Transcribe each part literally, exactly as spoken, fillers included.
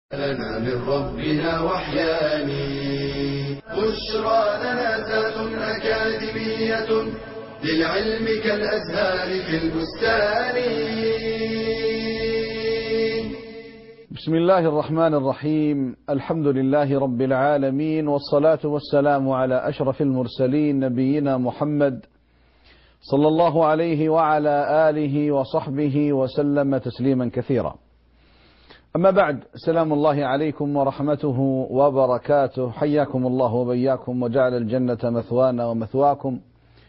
لنا من ربنا وحياني بشرى لنا ذات أكاديمية للعلم كالأزهار في البستان. بسم الله الرحمن الرحيم. الحمد لله رب العالمين، والصلاة والسلام على أشرف المرسلين نبينا محمد صلى الله عليه وعلى آله وصحبه وسلم تسليما كثيرا. أما بعد، سلام الله عليكم ورحمته وبركاته. حياكم الله وبياكم وجعل الجنة مثوانا ومثواكم،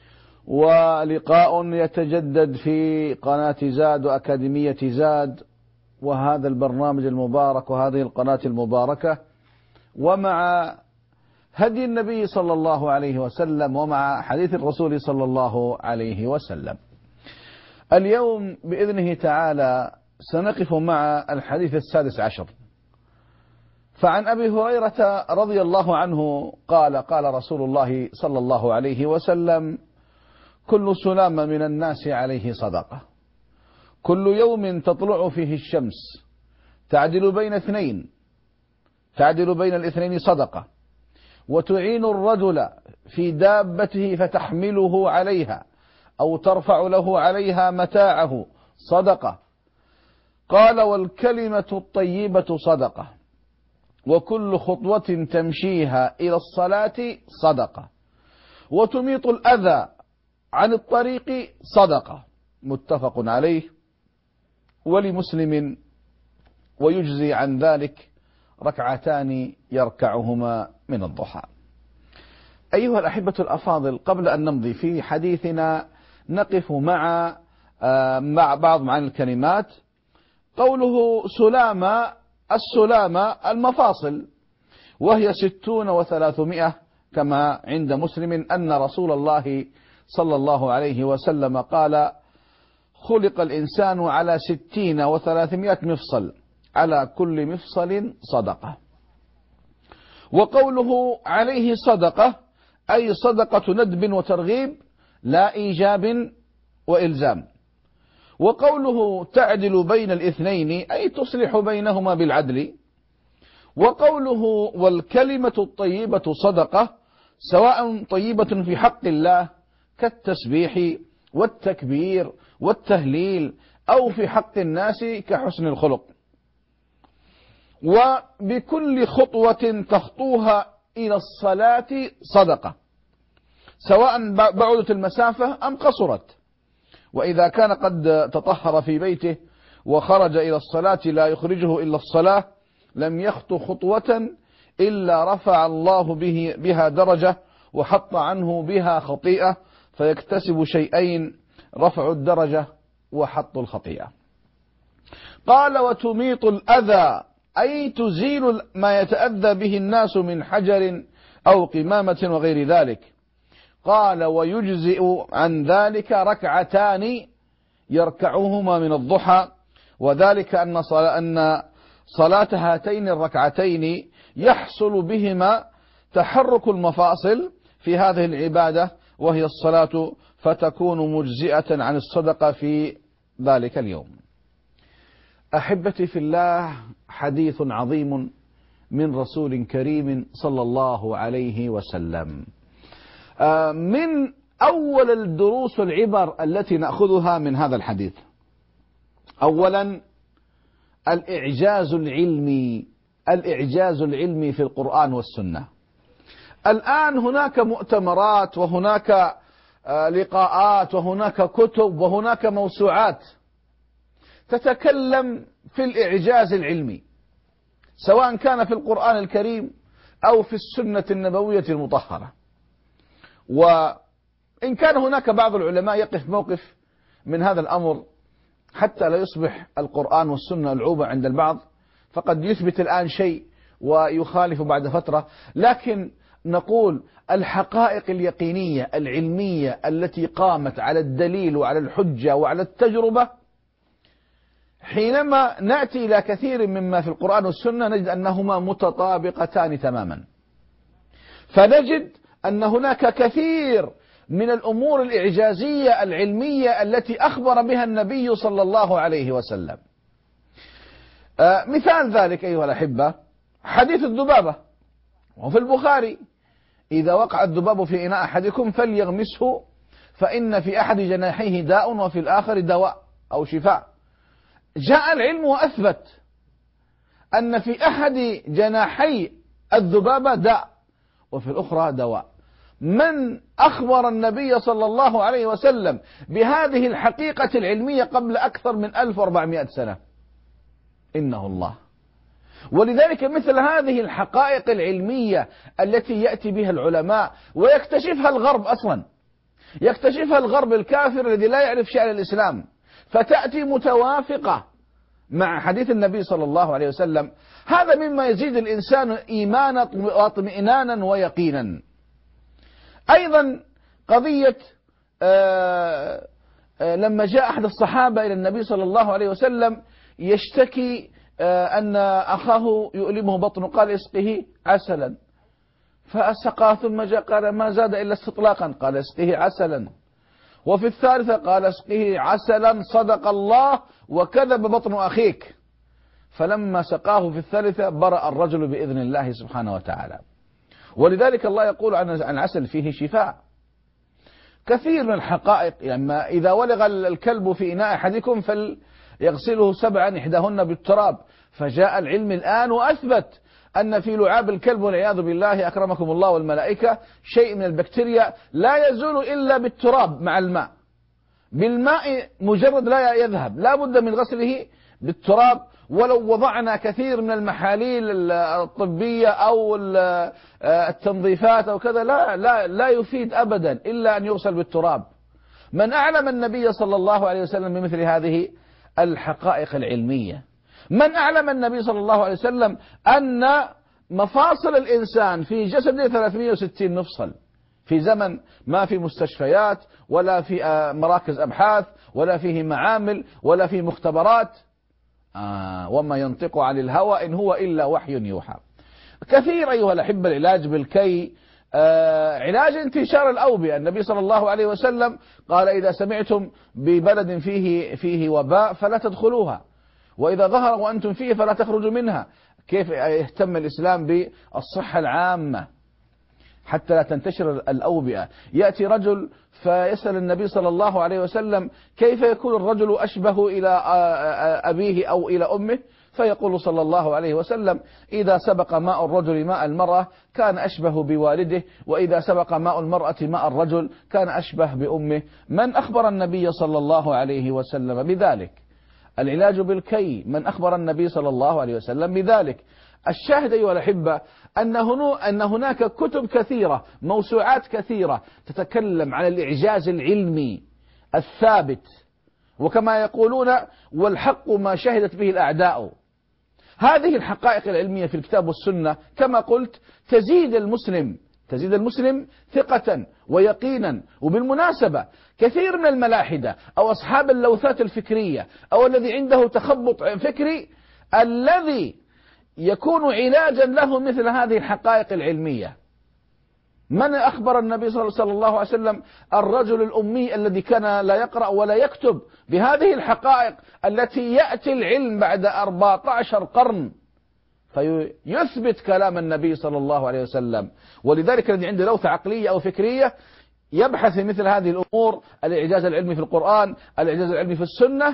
ولقاء يتجدد في قناة زاد وأكاديمية زاد، وهذا البرنامج المبارك وهذه القناة المباركة، ومع هدي النبي صلى الله عليه وسلم ومع حديث الرسول صلى الله عليه وسلم. اليوم بإذنه تعالى سنقف مع الحديث السادس عشر. فعن أبي هريرة رضي الله عنه قال قال رسول الله صلى الله عليه وسلم: كل سلام من الناس عليه صدقة، كل يوم تطلع فيه الشمس تعدل بين اثنين تعدل بين الاثنين صدقة، وتعين الرجل في دابته فتحمله عليها أو ترفع له عليها متاعه صدقة. قال: والكلمة الطيبة صدقة، وكل خطوة تمشيها إلى الصلاة صدقة، وتميط الأذى عن الطريق صدقة. متفق عليه. ولمسلم: ويجزي عن ذلك ركعتان يركعهما من الضحى. أيها الأحبة الأفاضل، قبل أن نمضي في حديثنا نقف مع مع بعض معاني الكلمات. قوله سلامة، السلامة المفاصل، وهي ستون وثلاثمائة، كما عند مسلم أن رسول الله صلى الله عليه وسلم قال: خلق الإنسان على ستين وثلاثمائة مفصل، على كل مفصل صدقة. وقوله عليه صدقة أي صدقة ندب وترغيب، لا إيجاب وإلزام. وقوله تعدل بين الاثنين أي تصلح بينهما بالعدل. وقوله والكلمة الطيبة صدقة، سواء طيبة في حق الله كالتسبيح والتكبير والتهليل، أو في حق الناس كحسن الخلق. وبكل خطوة تخطوها إلى الصلاة صدقة، سواء بعدت المسافة أم قصرت. وإذا كان قد تطهر في بيته وخرج إلى الصلاة لا يخرجه إلا الصلاة، لم يخطو خطوة إلا رفع الله به بها درجة وحط عنه بها خطيئة، فيكتسب شيئين: رفع الدرجة وحط الخطيئة. قال: وتميط الأذى أي تزيل ما يتأذى به الناس من حجر أو قمامة وغير ذلك. قال: ويجزئ عن ذلك ركعتان يركعهما من الضحى، وذلك أن صلاة, أن صلاة هاتين الركعتين يحصل بهما تحرك المفاصل في هذه العبادة وهي الصلاة، فتكون مجزئة عن الصدقة في ذلك اليوم. أحبتي في الله، حديث عظيم من رسول كريم صلى الله عليه وسلم. من أول الدروس والعبر التي نأخذها من هذا الحديث: أولا الإعجاز العلمي الإعجاز العلمي في القرآن والسنة. الآن هناك مؤتمرات وهناك لقاءات وهناك كتب وهناك موسوعات تتكلم في الإعجاز العلمي، سواء كان في القرآن الكريم أو في السنة النبوية المطهرة. وإن كان هناك بعض العلماء يقف موقف من هذا الأمر حتى لا يصبح القرآن والسنة العوبة عند البعض، فقد يثبت الآن شيء ويخالف بعد فترة، لكن نقول الحقائق اليقينية العلمية التي قامت على الدليل وعلى الحجة وعلى التجربة، حينما نأتي إلى كثير مما في القرآن والسنة نجد أنهما متطابقتان تماما. فنجد أن هناك كثير من الأمور الإعجازية العلمية التي أخبر بها النبي صلى الله عليه وسلم. آه مثال ذلك أيها الأحبة حديث الذبابة، وفي البخاري: إذا وقع الذباب في إناء أحدكم فليغمسه فإن في أحد جناحيه داء وفي الآخر دواء أو شفاء. جاء العلم وأثبت أن في أحد جناحي الذبابة داء وفي الأخرى دواء. من أخبر النبي صلى الله عليه وسلم بهذه الحقيقة العلمية قبل أكثر من ألف وأربعمائة سنة؟ إنه الله. ولذلك مثل هذه الحقائق العلمية التي يأتي بها العلماء ويكتشفها الغرب، أصلا يكتشفها الغرب الكافر الذي لا يعرف شأن الإسلام، فتأتي متوافقة مع حديث النبي صلى الله عليه وسلم، هذا مما يزيد الإنسان إيمانا واطمئنانا ويقينا. أيضا قضية آآ آآ لما جاء أحد الصحابة إلى النبي صلى الله عليه وسلم يشتكي أن أخاه يؤلمه بطنه، قال: اسقه عسلا، فأسقاه ثم جاء قال: ما زاد إلا استطلاقا، قال: اسقه عسلا. وفي الثالثة قال: اسقه عسلا صدق الله وكذب بطن أخيك. فلما سقاه في الثالثة برأ الرجل بإذن الله سبحانه وتعالى. ولذلك الله يقول عن العسل فيه شفاء. كثير من الحقائق، لما إذا ولغ الكلب في إناء أحدكم فليغسله سبعا إحداهن بالتراب، فجاء العلم الآن وأثبت أن في لعاب الكلب والعياذ بالله أكرمكم الله والملائكة شيء من البكتيريا لا يزول إلا بالتراب مع الماء، بالماء مجرد لا يذهب، لا بد من غسله بالتراب. ولو وضعنا كثير من المحاليل الطبية أو التنظيفات أو كذا لا, لا, لا يفيد أبدا إلا أن يغسل بالتراب. من أعلم النبي صلى الله عليه وسلم بمثل هذه الحقائق العلمية؟ من أعلم النبي صلى الله عليه وسلم أن مفاصل الإنسان في جسده ثلاثمائة وستين مفصل، في زمن ما في مستشفيات ولا في مراكز أبحاث ولا فيه معامل ولا في مختبرات. آه وما ينطق عن الهوى إن هو إلا وحي يوحى. كثير أيها الأحبة العلاج بالكي، آه علاج انتشار الأوبئة. النبي صلى الله عليه وسلم قال: إذا سمعتم ببلد فيه فيه وباء فلا تدخلوها، وإذا ظهر وأنتم فيه فلا تخرجوا منها. كيف يهتم الإسلام بالصحة العامة حتى لا تنتشر الأوبئة؟ يأتي رجل فيسأل النبي صلى الله عليه وسلم: كيف يكون الرجل أشبه إلى أبيه أو إلى أمه؟ فيقول صلى الله عليه وسلم: إذا سبق ماء الرجل ماء المرأة كان أشبه بوالده، وإذا سبق ماء المرأة ماء الرجل كان أشبه بأمه. من أخبر النبي صلى الله عليه وسلم بذلك؟ العلاج بالكي، من أخبر النبي صلى الله عليه وسلم بذلك؟ الشاهد أيها الأحبة أن, أن هناك كتب كثيرة، موسوعات كثيرة تتكلم عن الإعجاز العلمي الثابت، وكما يقولون: والحق ما شهدت به الأعداء. هذه الحقائق العلمية في الكتاب والسنة كما قلت تزيد المسلم تزيد المسلم ثقة ويقينا. وبالمناسبة كثير من الملاحدة أو أصحاب اللوثات الفكرية أو الذي عنده تخبط فكري الذي يكون علاجا له مثل هذه الحقائق العلمية. من أخبر النبي صلى الله عليه وسلم الرجل الأمي الذي كان لا يقرأ ولا يكتب بهذه الحقائق التي يأتي العلم بعد أربعة عشر قرن فيثبت كلام النبي صلى الله عليه وسلم؟ ولذلك الذي عنده لوثة عقلية أو فكرية يبحث في مثل هذه الأمور، الإعجاز العلمي في القرآن، الإعجاز العلمي في السنة،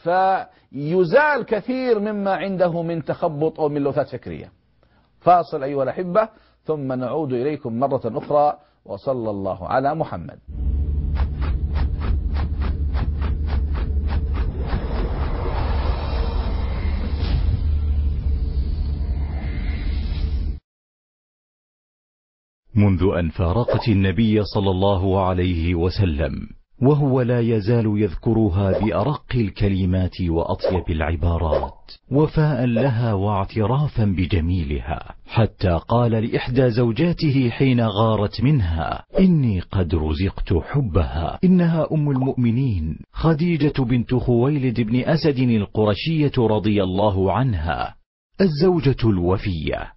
فيزال كثير مما عنده من تخبط أو من لوثات فكرية. فاصل أيها الأحبة ثم نعود إليكم مرة أخرى، وصلى الله على محمد. منذ أن فارقت النبي صلى الله عليه وسلم وهو لا يزال يذكرها بأرق الكلمات وأطيب العبارات وفاء لها واعترافا بجميلها، حتى قال لإحدى زوجاته حين غارت منها: إني قد رزقت حبها، إنها أم المؤمنين خديجة بنت خويلد بن أسد القرشية رضي الله عنها، الزوجة الوفية.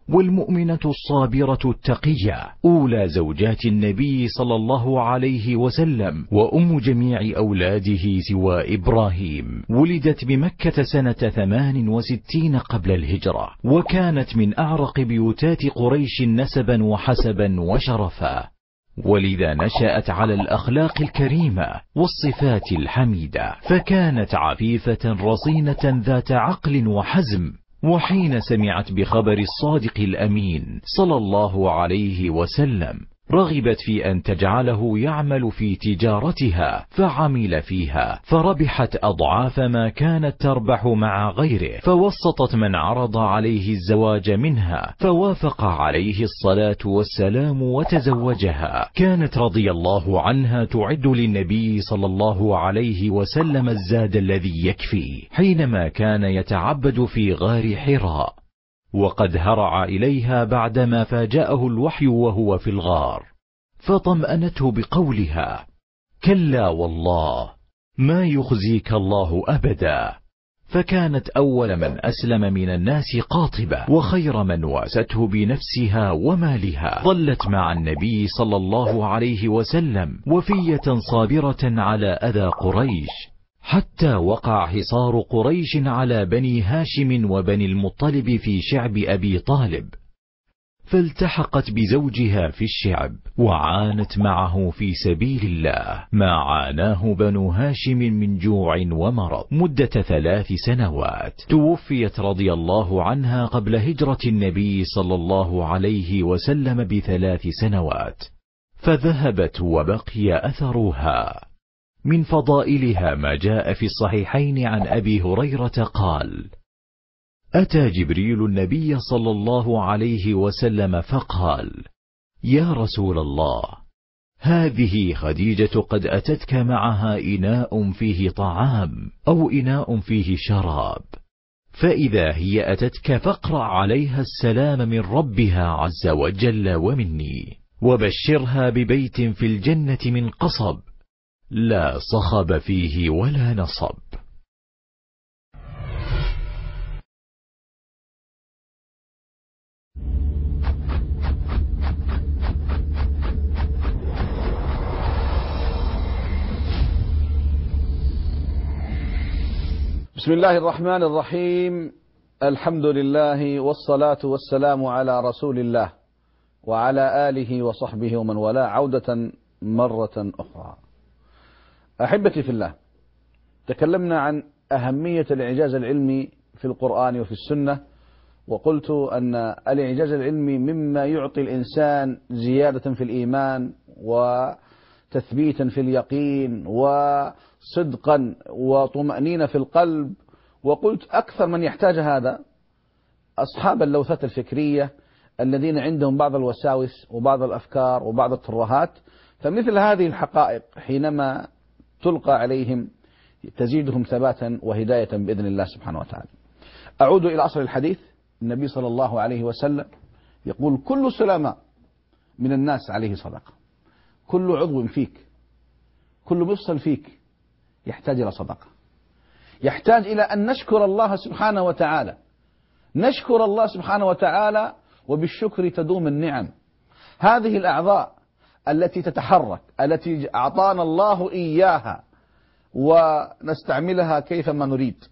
والمؤمنة الصابرة التقية أولى زوجات النبي صلى الله عليه وسلم وأم جميع أولاده سوى إبراهيم. ولدت بمكة سنة ثمان وستين قبل الهجرة، وكانت من أعرق بيوتات قريش نسبا وحسبا وشرفا، ولذا نشأت على الأخلاق الكريمة والصفات الحميدة، فكانت عفيفة رصينة ذات عقل وحزم. وحين سمعت بخبر الصادق الأمين صلى الله عليه وسلم رغبت في أن تجعله يعمل في تجارتها، فعمل فيها فربحت أضعاف ما كانت تربح مع غيره، فوسطت من عرض عليه الزواج منها، فوافق عليه الصلاة والسلام وتزوجها. كانت رضي الله عنها تعد للنبي صلى الله عليه وسلم الزاد الذي يكفي حينما كان يتعبد في غار حراء، وقد هرع إليها بعدما فاجأه الوحي وهو في الغار، فطمأنته بقولها: كلا والله ما يخزيك الله أبدا. فكانت أول من أسلم من الناس قاطبة، وخير من واسته بنفسها ومالها. ظلت مع النبي صلى الله عليه وسلم وفية صابرة على أذى قريش، حتى وقع حصار قريش على بني هاشم وبني المطلب في شعب أبي طالب، فالتحقت بزوجها في الشعب وعانت معه في سبيل الله ما عاناه بنو هاشم من جوع ومرض مدة ثلاث سنوات. توفيت رضي الله عنها قبل هجرة النبي صلى الله عليه وسلم بثلاث سنوات، فذهبت وبقي أثرها. من فضائلها ما جاء في الصحيحين عن أبي هريرة قال: أتى جبريل النبي صلى الله عليه وسلم فقال: يا رسول الله، هذه خديجة قد أتتك معها إناء فيه طعام أو إناء فيه شراب، فإذا هي أتتك فاقرأ عليها السلام من ربها عز وجل ومني، وبشرها ببيت في الجنة من قصب لا صخب فيه ولا نصب. بسم الله الرحمن الرحيم. الحمد لله والصلاة والسلام على رسول الله وعلى آله وصحبه ومن والاه. عودة مرة أخرى. أحبتي في الله، تكلمنا عن أهمية الإعجاز العلمي في القرآن وفي السنة، وقلت أن الإعجاز العلمي مما يعطي الإنسان زيادة في الإيمان وتثبيتا في اليقين وصدقا وطمأنينة في القلب. وقلت أكثر من يحتاج هذا أصحاب اللوثات الفكرية الذين عندهم بعض الوساوس وبعض الأفكار وبعض الترهات، فمثل هذه الحقائق حينما تلقى عليهم تزيدهم ثباتا وهداية بإذن الله سبحانه وتعالى. أعود إلى أصل الحديث. النبي صلى الله عليه وسلم يقول: كل سلامة من الناس عليه صدقة، كل عضو فيك، كل مفصل فيك يحتاج إلى صدقة، يحتاج إلى أن نشكر الله سبحانه وتعالى، نشكر الله سبحانه وتعالى، وبالشكر تدوم النعم. هذه الأعضاء التي تتحرك، التي أعطانا الله إياها ونستعملها كيفما نريد،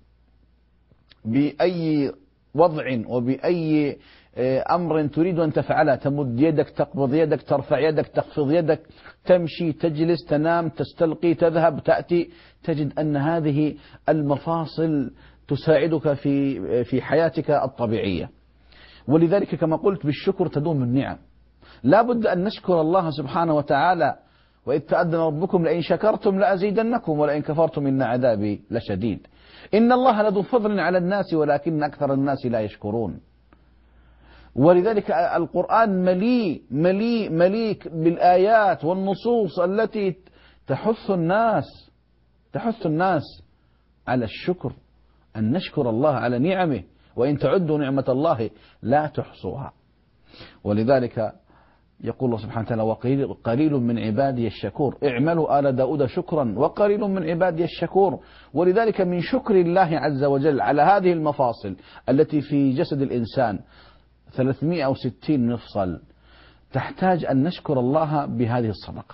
بأي وضع وبأي أمر تريد أن تفعله، تمد يدك، تقبض يدك، ترفع يدك، تخفض يدك، تمشي، تجلس، تنام، تستلقي، تذهب، تأتي، تجد أن هذه المفاصل تساعدك في في حياتك الطبيعية. ولذلك كما قلت بالشكر تدوم النعم. لا بد أن نشكر الله سبحانه وتعالى. وإذ تأذن ربكم لئن شكرتم لأزيدنكم ولئن كفرتم إن عذابي لشديد. إن الله لذو فضل على الناس ولكن أكثر الناس لا يشكرون. ولذلك القرآن مليء مليء مليء بالآيات والنصوص التي تحث الناس تحث الناس على الشكر، أن نشكر الله على نعمه، وإن تعدوا نعمة الله لا تحصوها. ولذلك يقول الله سبحانه وتعالى: وقليل من عبادي الشكور. اعملوا آل داود شكرا وقليل من عبادي الشكور. ولذلك من شكر الله عز وجل على هذه المفاصل التي في جسد الإنسان ثلاثمائة وستين مفصل، تحتاج أن نشكر الله بهذه الصدقة،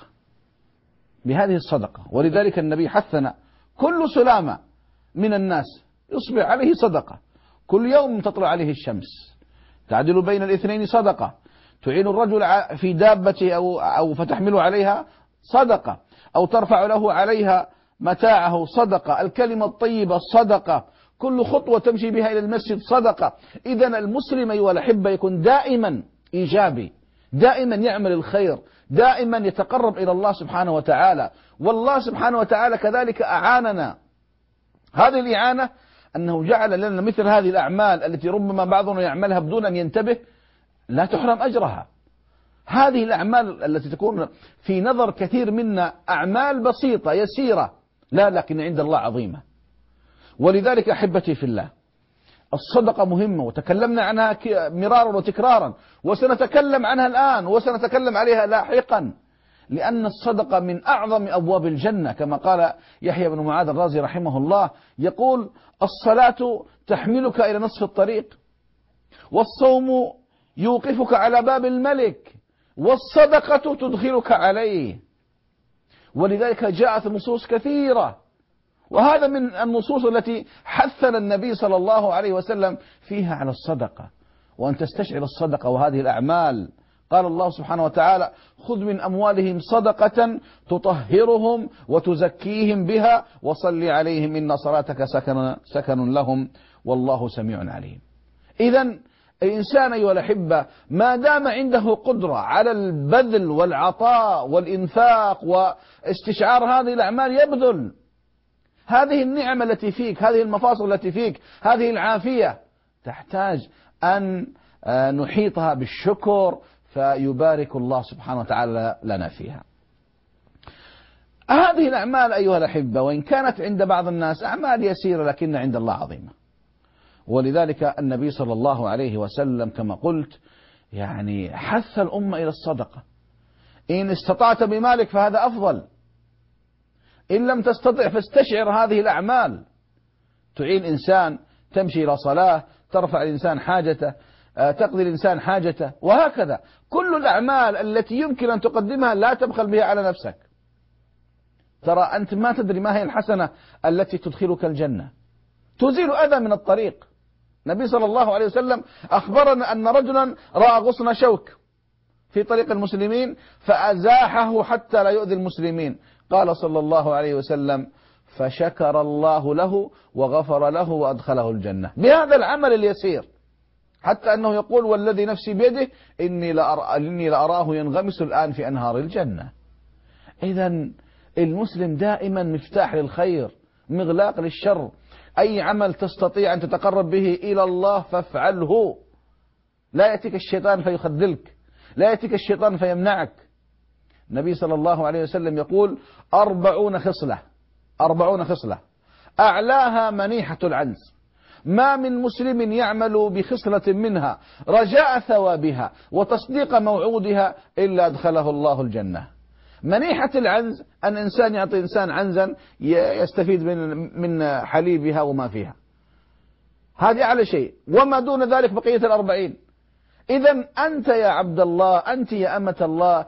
بهذه الصدقة. ولذلك النبي حثنا: كل سلامة من الناس يصبح عليه صدقة، كل يوم تطلع عليه الشمس تعدل بين الاثنين صدقة، تعين الرجل في دابته أو, أو فتحمل عليها صدقة، أو ترفع له عليها متاعه صدقة، الكلمة الطيبة صدقة، كل خطوة تمشي بها إلى المسجد صدقة. إذن المسلم أيها الأحبة يكون دائما إيجابي، دائما يعمل الخير، دائما يتقرب إلى الله سبحانه وتعالى. والله سبحانه وتعالى كذلك أعاننا، هذه الإعانة أنه جعل لنا مثل هذه الأعمال التي ربما بعضنا يعملها بدون أن ينتبه لا تحرم أجرها. هذه الأعمال التي تكون في نظر كثير منا أعمال بسيطة يسيرة، لا لكن عند الله عظيمة. ولذلك أحبتي في الله، الصدقة مهمة وتكلمنا عنها مرارا وتكرارا، وسنتكلم عنها الآن وسنتكلم عليها لاحقا، لأن الصدقة من أعظم أبواب الجنة، كما قال يحيى بن معاذ الرازي رحمه الله، يقول: الصلاة تحملك إلى نصف الطريق، والصوم يوقفك على باب الملك، والصدقة تدخلك عليه. ولذلك جاءت نصوص كثيرة، وهذا من النصوص التي حثنا النبي صلى الله عليه وسلم فيها على الصدقة، وأن تستشعر الصدقة وهذه الأعمال. قال الله سبحانه وتعالى: خذ من أموالهم صدقة تطهرهم وتزكيهم بها وصل عليهم إن صلاتك سكن, سكن لهم والله سميع عليم. إذن الإنسان أيها الأحبة ما دام عنده قدرة على البذل والعطاء والإنفاق واستشعار هذه الأعمال يبذل. هذه النعمة التي فيك، هذه المفاصل التي فيك، هذه العافية تحتاج أن نحيطها بالشكر، فيبارك الله سبحانه وتعالى لنا فيها. هذه الأعمال أيها الأحبة وإن كانت عند بعض الناس أعمال يسيرة لكن عند الله عظيمة. ولذلك النبي صلى الله عليه وسلم كما قلت يعني حث الأمة إلى الصدقة. إن استطعت بمالك فهذا أفضل، إن لم تستطع فاستشعر هذه الأعمال، تعين إنسان، تمشي إلى صلاة، ترفع الإنسان حاجته، تقضي الإنسان حاجته، وهكذا كل الأعمال التي يمكن أن تقدمها لا تبخل بها على نفسك. ترى أنت ما تدري ما هي الحسنة التي تدخلك الجنة، تزيل أذى من الطريق. النبي صلى الله عليه وسلم أخبرنا أن رجلا رأى غصن شوك في طريق المسلمين فأزاحه حتى لا يؤذي المسلمين، قال صلى الله عليه وسلم: فشكر الله له وغفر له وأدخله الجنة بهذا العمل اليسير، حتى أنه يقول: والذي نفسي بيده إني لأرى إني لأراه ينغمس الآن في أنهار الجنة. إذن المسلم دائما مفتاح للخير، مغلاق للشر. أي عمل تستطيع أن تتقرب به إلى الله فافعله، لا يأتيك الشيطان فيخذلك، لا يأتيك الشيطان فيمنعك. النبي صلى الله عليه وسلم يقول: أربعون خصلة أربعون خصلة أعلاها منيحة العنز، ما من مسلم يعمل بخصلة منها رجاء ثوابها وتصديق موعودها إلا أدخله الله الجنة. منيحة العنز أن إنسان يعطي إنسان عنزا يستفيد من من حليبها وما فيها، هذه أعلى شيء، وما دون ذلك بقية الأربعين. إذن أنت يا عبد الله، أنت يا أمة الله،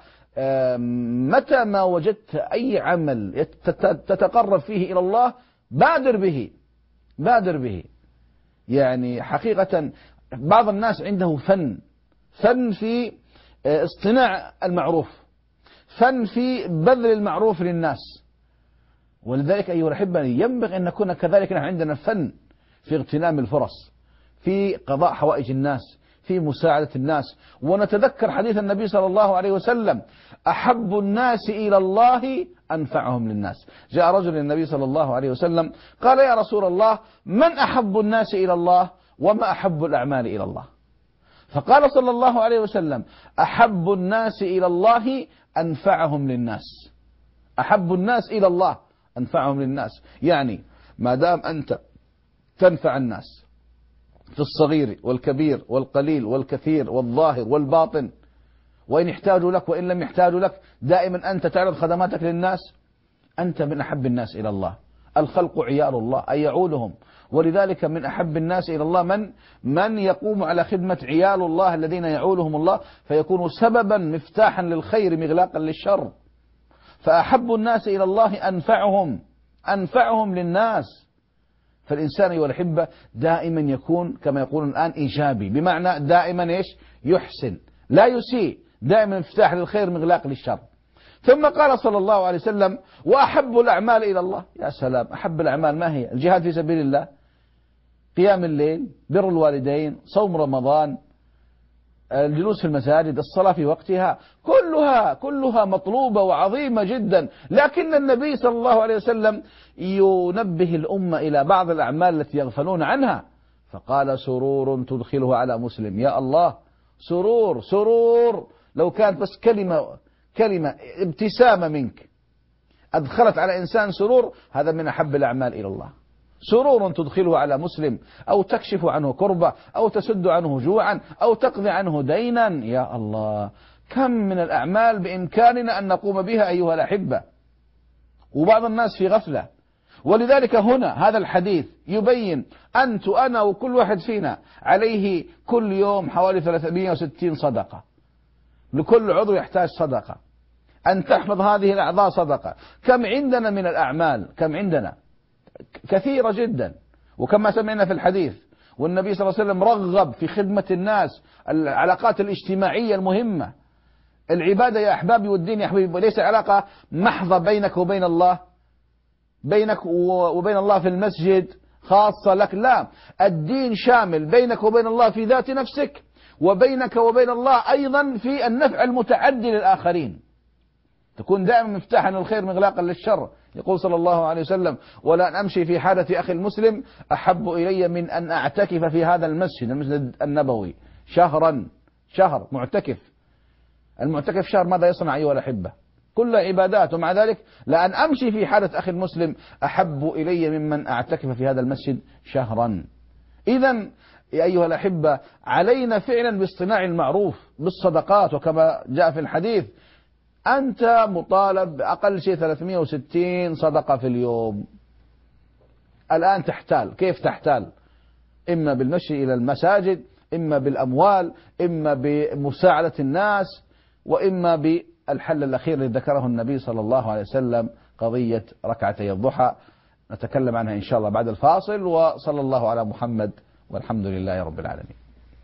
متى ما وجدت أي عمل تتقرب فيه إلى الله بادر به بادر به. يعني حقيقة بعض الناس عنده فن فن في اصطناع المعروف، فن في بذل المعروف للناس. ولذلك أيها الأحبة ينبغي أن نكون كذلك، نحن عندنا فن في اغتنام الفرص، في قضاء حوائج الناس، في مساعدة الناس. ونتذكر حديث النبي صلى الله عليه وسلم: أحب الناس إلى الله أنفعهم للناس. جاء رجل للنبي صلى الله عليه وسلم قال: يا رسول الله، من أحب الناس إلى الله وما أحب الأعمال إلى الله؟ فقال صلى الله عليه وسلم: أحب الناس إلى الله أنفعهم للناس. أحب الناس إلى الله أنفعهم للناس، يعني ما دام أنت تنفع الناس في الصغير والكبير والقليل والكثير والظاهر والباطن، وإن احتاجوا لك وإن لم يحتاجوا لك، دائما أنت تعرض خدماتك للناس، أنت من أحب الناس إلى الله، الخلق عيال الله أي يعولهم، ولذلك من أحب الناس إلى الله من من يقوم على خدمة عيال الله الذين يعولهم الله، فيكون سببا مفتاحا للخير مغلاقا للشر. فأحب الناس إلى الله أنفعهم أنفعهم للناس. فالإنسان أيها الأحبة دائما يكون كما يقولون الآن إيجابي، بمعنى دائما إيش يحسن لا يسيء، دائما مفتاح للخير مغلاق للشر. ثم قال صلى الله عليه وسلم وأحب الأعمال إلى الله. يا سلام، أحب الأعمال ما هي؟ الجهاد في سبيل الله، قيام الليل، بر الوالدين، صوم رمضان، الجلوس في المساجد، الصلاة في وقتها، كلها كلها مطلوبة وعظيمة جدا. لكن النبي صلى الله عليه وسلم ينبه الأمة إلى بعض الأعمال التي يغفلون عنها، فقال سرور تدخله على مسلم. يا الله، سرور سرور لو كانت بس كلمة كلمة ابتسامة منك أدخلت على إنسان سرور، هذا من أحب الأعمال إلى الله. سرور تدخله على مسلم، أو تكشف عنه كربة، أو تسد عنه جوعا، أو تقضي عنه دينا. يا الله، كم من الأعمال بإمكاننا أن نقوم بها أيها الأحبة، وبعض الناس في غفلة. ولذلك هنا هذا الحديث يبين أنت أنا وكل واحد فينا عليه كل يوم حوالي ثلاثمائة وستين صدقة، لكل عضو يحتاج صدقة، أن تحفظ هذه الأعضاء صدقة. كم عندنا من الأعمال؟ كم عندنا؟ كثيرة جدا. وكما سمعنا في الحديث، والنبي صلى الله عليه وسلم رغب في خدمة الناس، العلاقات الاجتماعية المهمة. العبادة يا أحبابي والدين يا أحبابي ليس علاقة محضة بينك وبين الله، بينك وبين الله في المسجد خاصة لك، لا، الدين شامل بينك وبين الله في ذات نفسك، وبينك وبين الله أيضا في النفع المتعدي للآخرين. تكون دائما مفتاحا للخير مغلاقا للشر. يقول صلى الله عليه وسلم ولا أن أمشي في حالة أخي المسلم أحب إلي من أن أعتكف في هذا المسجد المسجد النبوي شهرا. شهر معتكف، المعتكف شهر ماذا يصنع أيها الأحبة؟ كل عبادات، ومع ذلك لأن أمشي في حالة أخي المسلم أحب إلي ممن أعتكف في هذا المسجد شهرا. إذن يا أيها الأحبة علينا فعلا باصطناع المعروف بالصدقات، وكما جاء في الحديث أنت مطالب بأقل شيء ثلاثمائة وستين صدقة في اليوم. الآن تحتال، كيف تحتال؟ إما بالمشي إلى المساجد، إما بالأموال، إما بمساعدة الناس، وإما بالحل الأخير الذي ذكره النبي صلى الله عليه وسلم، قضية ركعتي الضحى. نتكلم عنها إن شاء الله بعد الفاصل. وصلى الله على محمد والحمد لله رب العالمين.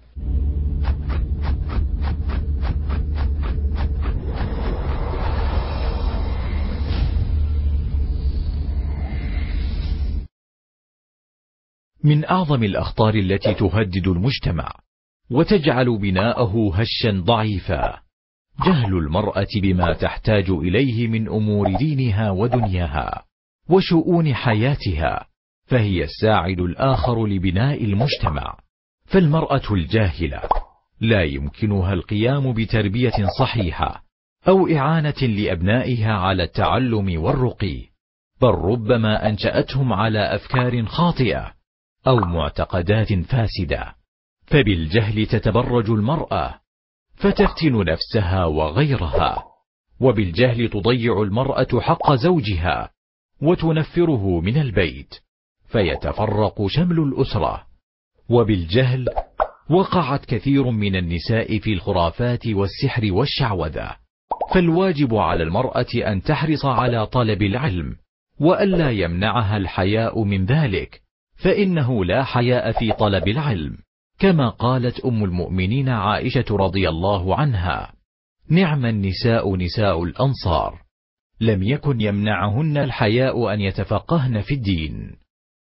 من أعظم الأخطار التي تهدد المجتمع وتجعل بناءه هشا ضعيفا جهل المرأة بما تحتاج إليه من أمور دينها ودنياها وشؤون حياتها، فهي الساعد الآخر لبناء المجتمع. فالمرأة الجاهلة لا يمكنها القيام بتربية صحيحة أو إعانة لأبنائها على التعلم والرقي، بل ربما أنشأتهم على أفكار خاطئة أو معتقدات فاسدة. فبالجهل تتبرج المرأة فتفتن نفسها وغيرها، وبالجهل تضيع المرأة حق زوجها وتنفره من البيت فيتفرق شمل الأسرة. وبالجهل وقعت كثير من النساء في الخرافات والسحر والشعوذة. فالواجب على المرأة أن تحرص على طلب العلم، وألا يمنعها الحياء من ذلك، فإنه لا حياء في طلب العلم، كما قالت أم المؤمنين عائشة رضي الله عنها: نعم النساء نساء الأنصار، لم يكن يمنعهن الحياء أن يتفقهن في الدين.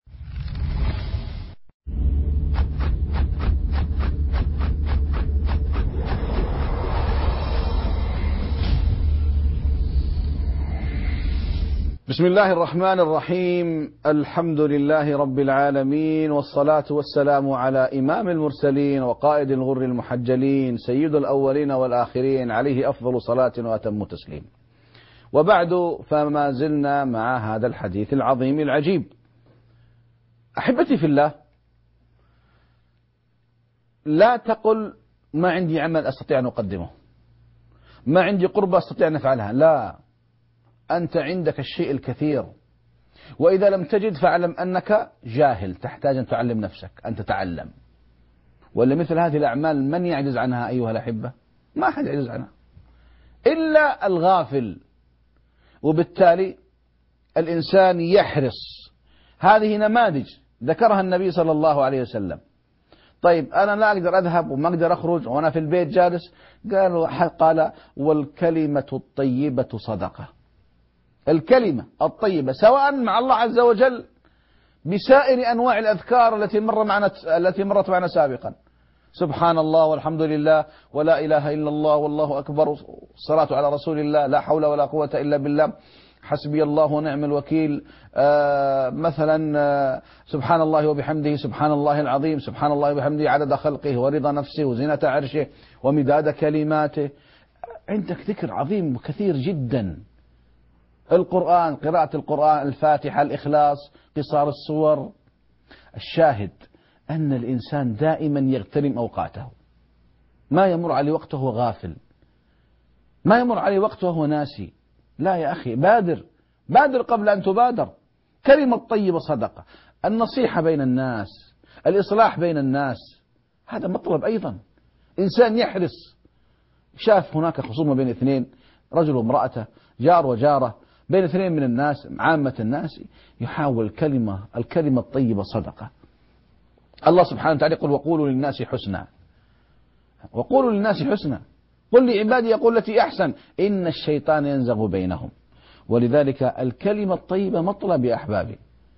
بسم الله الرحمن الرحيم. الحمد لله رب العالمين، والصلاة والسلام على إمام المرسلين وقائد الغر المحجلين سيد الأولين والآخرين، عليه أفضل صلاة وأتم تسليم. وبعد، فما زلنا مع هذا الحديث العظيم العجيب. أحبتي في الله، لا تقل ما عندي عمل أستطيع أن أقدمه، ما عندي قربة أستطيع أن أفعلها، لا، أنت عندك الشيء الكثير. وإذا لم تجد فاعلم أنك جاهل، تحتاج أن تعلم نفسك، أن تتعلم. ولا مثل هذه الأعمال من يعجز عنها أيها الأحبة؟ ما أحد يعجز عنها إلا الغافل. وبالتالي الإنسان يحرص. هذه نماذج ذكرها النبي صلى الله عليه وسلم. طيب أنا لا أقدر أذهب وما أقدر أخرج وأنا في البيت جالس، قالوا قال والكلمة الطيبة صدقة. الكلمة الطيبة سواء مع الله عز وجل بسائر أنواع الأذكار التي مر معنا التي مرت معنا سابقا، سبحان الله والحمد لله ولا إله إلا الله والله أكبر، الصلاة على رسول الله، لا حول ولا قوة إلا بالله، حسبي الله ونعم الوكيل، آه مثلا آه سبحان الله وبحمده سبحان الله العظيم، سبحان الله وبحمده عدد خلقه ورضا نفسه وزنة عرشه ومداد كلماته. عندك ذكر عظيم وكثير جدا. القرآن، قراءة القرآن، الفاتحة، الإخلاص، قصار السور. الشاهد أن الإنسان دائما يغتنم أوقاته، ما يمر عليه وقته غافل، ما يمر عليه وقته ناسي. لا يا أخي، بادر بادر قبل أن تبادر. كلمة طيبة صدقة. النصيحة بين الناس، الإصلاح بين الناس، هذا مطلب أيضا. إنسان يحرص، شاف هناك خصومة بين اثنين، رجل وامرأته، جار وجارة، بين اثنين من الناس، عامة الناس، يحاول كلمة الكلمة الطيبة صدقة. الله سبحانه وتعالى يقول وقولوا للناس حسنا، وقولوا للناس حسنا، قل لعبادي يقول التي أحسن إن الشيطان ينزغ بينهم. ولذلك الكلمة الطيبة مطلب يا أحبابي،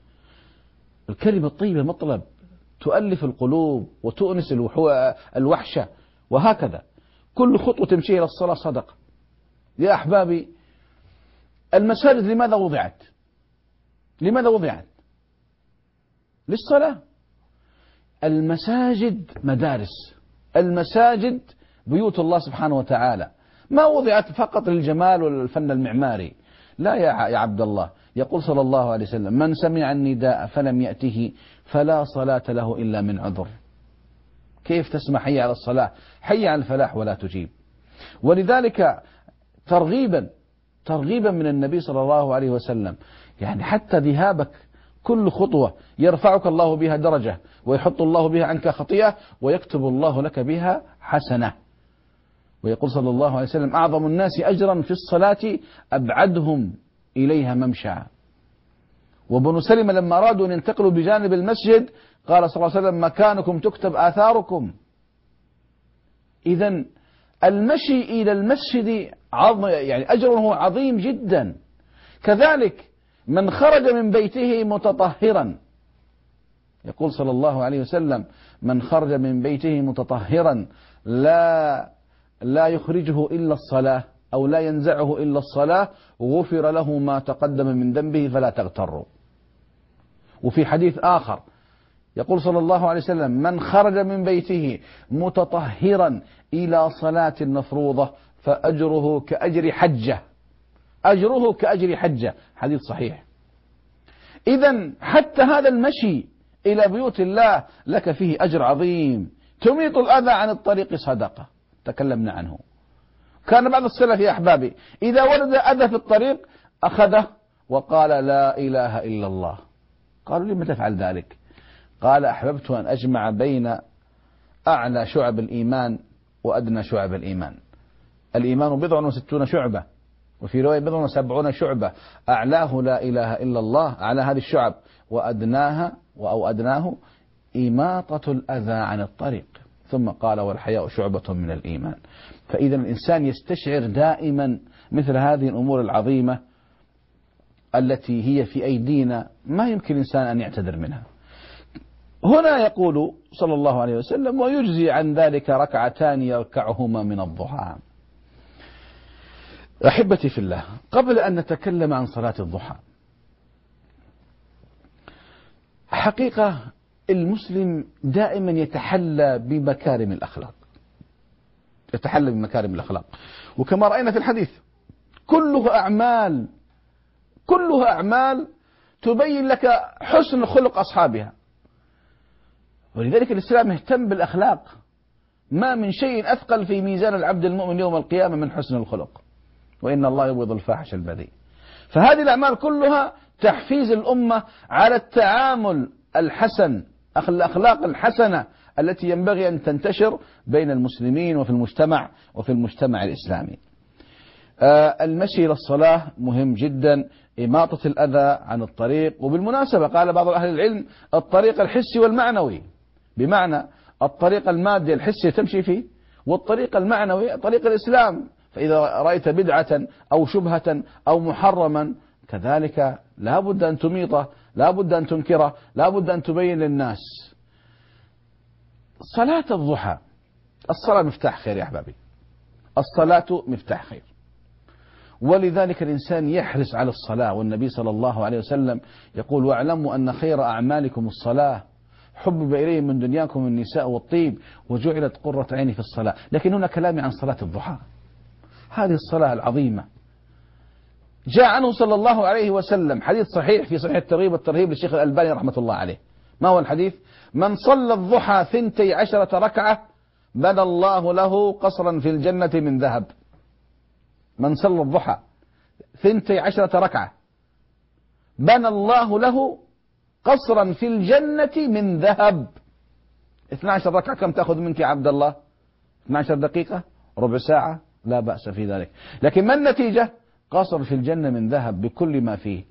الكلمة الطيبة مطلب، تؤلف القلوب وتؤنس الوحشة. وهكذا كل خطوة تمشي إلى الصلاة صدقة. يا أحبابي، المساجد لماذا وضعت؟ لماذا وضعت؟ للصلاة. المساجد مدارس، المساجد بيوت الله سبحانه وتعالى، ما وضعت فقط للجمال والفن المعماري. لا يا عبد الله، يقول صلى الله عليه وسلم من سمع النداء فلم يأته فلا صلاة له إلا من عذر. كيف تسمع حي على الصلاة، حي على الفلاح ولا تجيب؟ ولذلك ترغيبا ترغيبا من النبي صلى الله عليه وسلم، يعني حتى ذهابك كل خطوة يرفعك الله بها درجة ويحط الله بها عنك خطيئة ويكتب الله لك بها حسنة. ويقول صلى الله عليه وسلم أعظم الناس أجرا في الصلاة أبعدهم إليها ممشى. وابن سلمة لما أرادوا أن ينتقلوا بجانب المسجد قال صلى الله عليه وسلم مكانكم تكتب آثاركم. إذن المشي إلى المسجد عظم، يعني أجره عظيم جدا. كذلك من خرج من بيته متطهرا، يقول صلى الله عليه وسلم من خرج من بيته متطهرا لا لا يخرجه إلا الصلاة أو لا ينزعه إلا الصلاة غفر له ما تقدم من ذنبه فلا تغتروا. وفي حديث آخر يقول صلى الله عليه وسلم من خرج من بيته متطهرا إلى صلاة مفروضة فأجره كأجر حجة، أجره كأجر حجة، حديث صحيح. إذن حتى هذا المشي إلى بيوت الله لك فيه أجر عظيم. تميط الأذى عن الطريق صدقة، تكلمنا عنه. كان بعض السلف يا أحبابي إذا ولد أذى في الطريق أخذه وقال لا إله إلا الله. قالوا لما تفعل ذلك؟ قال أحببت أن أجمع بين أعلى شعب الإيمان وأدنى شعب الإيمان. الإيمان بضع وستون شعبة، وفي رواية بضع وسبعون شعبة، أعلاه لا إله إلا الله، أعلى هذه الشعب، وأدناها أو أدناه إماطة الأذى عن الطريق. ثم قال والحياء شعبة من الإيمان. فإذا الإنسان يستشعر دائما مثل هذه الأمور العظيمة التي هي في أيدينا، ما يمكن إنسان أن يعتذر منها. هنا يقول صلى الله عليه وسلم ويجزي عن ذلك ركعتان يركعهما من الضحى. أحبتي في الله، قبل أن نتكلم عن صلاة الضحى، حقيقة المسلم دائما يتحلى بمكارم الأخلاق، يتحلى بمكارم الأخلاق، وكما رأينا في الحديث كلها أعمال كلها أعمال تبين لك حسن خلق أصحابها. ولذلك الإسلام اهتم بالأخلاق، ما من شيء أثقل في ميزان العبد المؤمن يوم القيامة من حسن الخلق، وإن الله يبغض الفاحش البذيء. فهذه الأعمال كلها تحفيز الأمة على التعامل الحسن، الأخلاق الحسنة التي ينبغي أن تنتشر بين المسلمين وفي المجتمع وفي المجتمع الإسلامي. المشي إلى الصلاة مهم جدا، إماطة الأذى عن الطريق. وبالمناسبة قال بعض أهل العلم الطريق الحسي والمعنوي، بمعنى الطريق المادي الحسي تمشي فيه، والطريق المعنوي طريق الإسلام. فإذا رأيت بدعة أو شبهة أو محرما كذلك لا بد أن تميطه، لا بد أن تنكره، لا بد أن تبين للناس. صلاة الضحى، الصلاة مفتاح خير يا أحبابي، الصلاة مفتاح خير، ولذلك الإنسان يحرص على الصلاة. والنبي صلى الله عليه وسلم يقول: واعلموا أن خير أعمالكم الصلاة، حبب إليه من دنياكم النساء والطيب، وجعلت قرة عيني في الصلاة. لكن هنا كلامي عن صلاة الضحى، هذه الصلاة العظيمة. جاء عنه صلى الله عليه وسلم حديث صحيح في صحيح الترغيب والترهيب للشيخ الألباني رحمة الله عليه. ما هو الحديث؟ من صلى الضحى ثنتي عشرة ركعة بنى الله له قصرا في الجنة من ذهب. من صلى الضحى ثنتي عشرة ركعة بنى الله له قصرا في الجنة من ذهب. اثنتا عشرة ركعة كم تأخذ منك يا عبد الله؟ اثنتا عشرة دقيقة، ربع ساعة، لا بأس في ذلك. لكن ما النتيجة؟ قصر في الجنة من ذهب بكل ما فيه.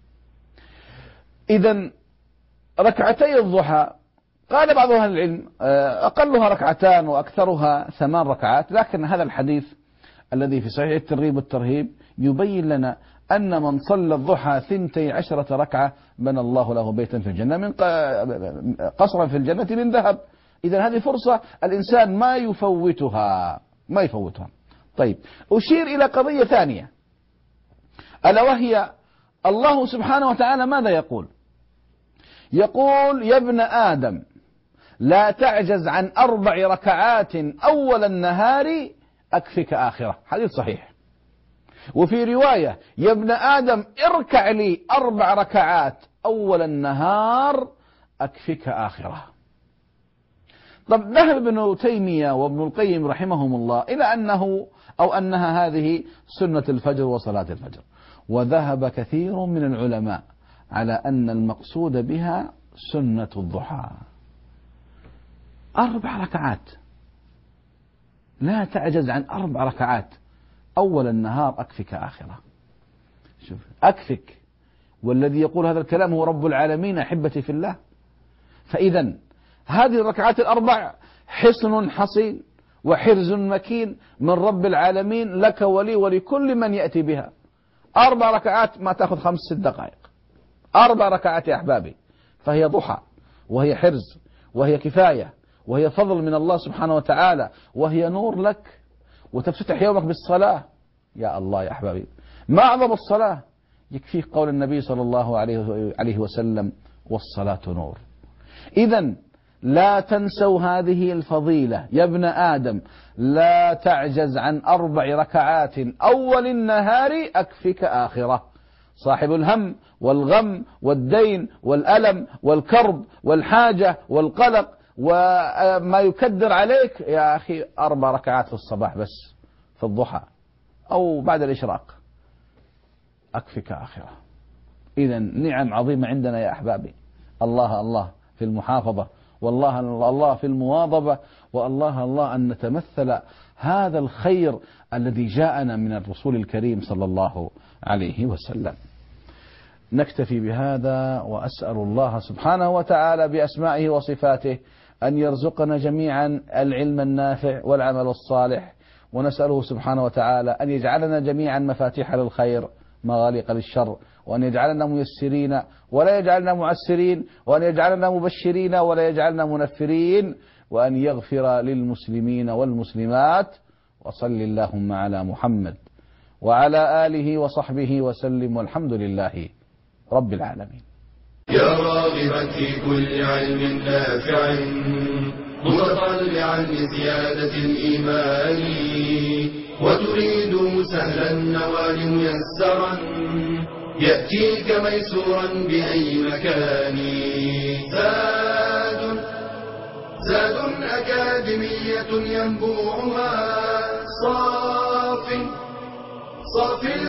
إذن ركعتي الضحى قال بعض أهل العلم أقلها ركعتان وأكثرها ثمان ركعات، لكن هذا الحديث الذي في صحيح الترغيب والترهيب يبين لنا أن من صلى الضحى ثنتي عشرة ركعة بنى الله له بيتا في الجنة من قصرا في الجنة من ذهب. إذن هذه فرصة الإنسان ما يفوتها، ما يفوتها. طيب، أشير إلى قضية ثانية، ألا وهي الله سبحانه وتعالى ماذا يقول؟ يقول: يا ابن آدم لا تعجز عن أربع ركعات أول النهار أكفك آخرة. حديث صحيح. وفي رواية: يا ابن آدم اركع لي أربع ركعات أول النهار أكفك آخرة. طب ذهب ابن تيمية وابن القيم رحمهم الله إلى أنه أو أنها هذه سنة الفجر وصلاة الفجر، وذهب كثير من العلماء على أن المقصود بها سنة الضحى. أربع ركعات، لا تعجز عن أربع ركعات أول النهار أكفك آخرة. شوف، أكفك، والذي يقول هذا الكلام هو رب العالمين أحبتي في الله. فإذا هذه الركعات الأربع حصن حصين وحرز مكين من رب العالمين لك ولي ولكل من يأتي بها. أربع ركعات ما تأخذ خمس ست دقائق، أربع ركعات يا أحبابي، فهي ضحى وهي حرز وهي كفاية وهي فضل من الله سبحانه وتعالى وهي نور لك، وتفتتح يومك بالصلاة. يا الله يا أحبابي، ما أعظم الصلاة. يكفيك قول النبي صلى الله عليه وسلم: والصلاة نور. إذن لا تنسوا هذه الفضيلة. يا ابن آدم لا تعجز عن أربع ركعات أول النهار أكفك آخرة. صاحب الهم والغم والدين والألم والكرب والحاجة والقلق وما يكدر عليك يا أخي، أربع ركعات في الصباح بس في الضحى أو بعد الإشراق أكفك آخرة. إذن نعم عظيمة عندنا يا أحبابي. الله الله في المحافظة، والله الله في المواظبة، والله الله أن نتمثل هذا الخير الذي جاءنا من الرسول الكريم صلى الله عليه وسلم. نكتفي بهذا، وأسأل الله سبحانه وتعالى بأسمائه وصفاته أن يرزقنا جميعا العلم النافع والعمل الصالح، ونسأله سبحانه وتعالى أن يجعلنا جميعا مفاتيح للخير مغاليق للشر، وأن يجعلنا ميسرين ولا يجعلنا معسرين، وأن يجعلنا مبشرين ولا يجعلنا منفرين، وأن يغفر للمسلمين والمسلمات. وصل اللهم على محمد وعلى آله وصحبه وسلم، والحمد لله رب العالمين. يا راغبا في كل علم نافع متطلعا لزيادة الإيمان، وتريد سهلا النوال ميسرا يأتيك ميسورا بأي مكان. زاد زاد أكاديمية ينبوعها صاف صاف